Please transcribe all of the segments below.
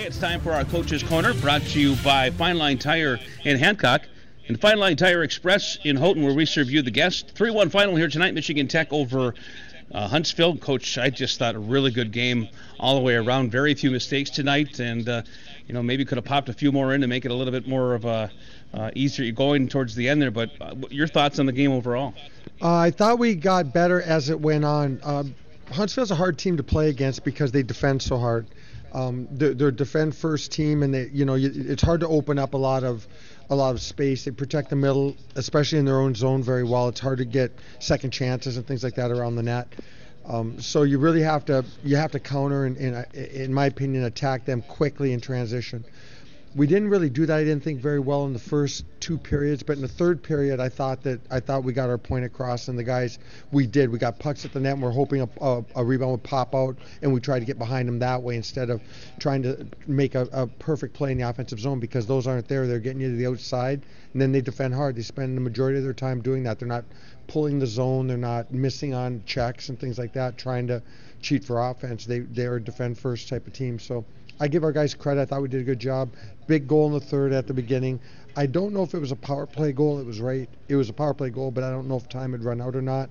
It's time for our Coach's Corner, brought to you by Fine Line Tire in Hancock and Fine Line Tire Express in Houghton, where we serve you, the guest. 3-1 final here tonight, Michigan Tech over Huntsville. Coach, I just thought a really good game all the way around. Very few mistakes tonight, and maybe could have popped a few more in to make it a little bit more of a easier going towards the end there. But your thoughts on the game overall? I thought we got better as it went on. Huntsville's a hard team to play against because they defend so hard. They're a defend first team, and it's hard to open up a lot of space. They protect the middle, especially in their own zone, very well. It's hard to get second chances and things like that around the net. So you really have to counter and in my opinion, attack them quickly in transition. We didn't really do that, I didn't think, very well in the first two periods, but in the third period I thought we got our point across, and the guys, we got pucks at the net and we're hoping a rebound would pop out, and we tried to get behind them that way instead of trying to make a perfect play in the offensive zone, because those aren't there. They're getting you to the outside, and then they defend hard. They spend the majority of their time doing that. They're not pulling the zone, they're not missing on checks and things like that, trying to cheat for offense. They're a defend first type of team. So I give our guys credit. I thought we did a good job. Big goal in the third at the beginning. I don't know if it was a power play goal. It was right. It was a power play goal, but I don't know if time had run out or not.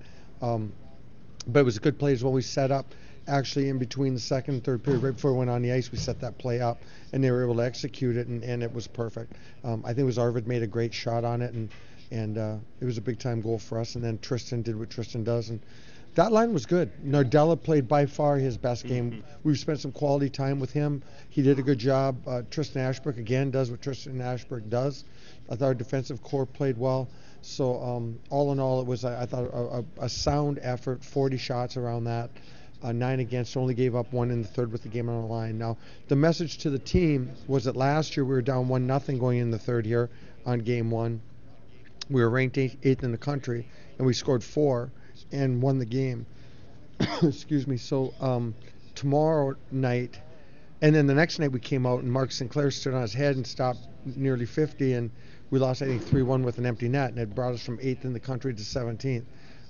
But it was a good play as well. We set up actually in between the second and third period, right before we went on the ice. We set that play up, and they were able to execute it, and it was perfect. I think it was Arvid made a great shot on it, and it was a big time goal for us. And then Tristan did what Tristan does, and that line was good. Nardella played by far his best game. We've spent some quality time with him. He did a good job. Tristan Ashbrook, again, does what Tristan Ashbrook does. I thought our defensive core played well. So all in all, it was, I thought, a sound effort, 40 shots around that, 9 against, only gave up 1 in the third with the game on the line. Now, the message to the team was that last year we were down 1-0 going in the third here on game 1. We were ranked 8th in the country, and we scored 4. And won the game. Excuse me. So tomorrow night, and then the next night we came out and Mark Sinclair stood on his head and stopped nearly 50, and we lost, I think, 3-1 with an empty net, and it brought us from 8th in the country to 17th.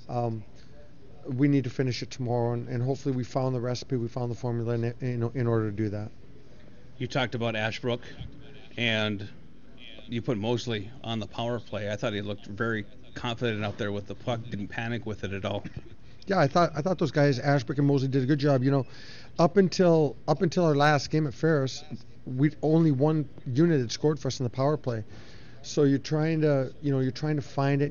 We need to finish it tomorrow, and hopefully we found the recipe, we found the formula in order to do that. You talked about Ashbrook, and you put Mosley on the power play. I thought he looked very confident out there with the puck, didn't panic with it at all. Yeah, I thought those guys, Ashbrook and Mosley, did a good job. Up until our last game at Ferris, we only one unit had scored for us in the power play. So you're trying to find it,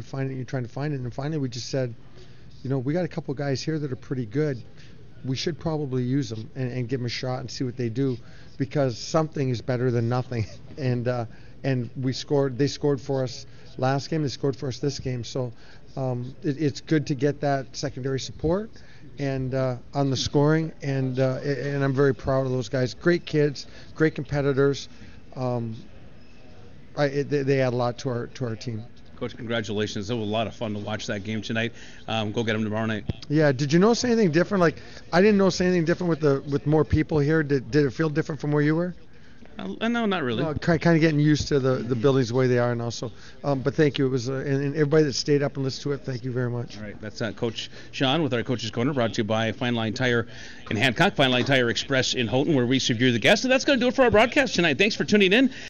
and finally we just said, we got a couple guys here that are pretty good. We should probably use them and give them a shot and see what they do, because something is better than nothing. And we scored. They scored for us last game. They scored for us this game. So it's good to get that secondary support and on the scoring. And I'm very proud of those guys. Great kids, great competitors. They add a lot to our team. Coach, congratulations. It was a lot of fun to watch that game tonight. Go get them tomorrow night. Yeah. Did you notice anything different? Like, I didn't notice anything different with more people here. Did it feel different from where you were? No, not really. Kind of getting used to the buildings the way they are now. So, but thank you. It was and everybody that stayed up and listened to it. Thank you very much. All right, that's Coach Sean with our Coach's Corner, brought to you by Fine Line Tire in Hancock, Fine Line Tire Express in Houghton, where we serve you, the guest. And that's going to do it for our broadcast tonight. Thanks for tuning in.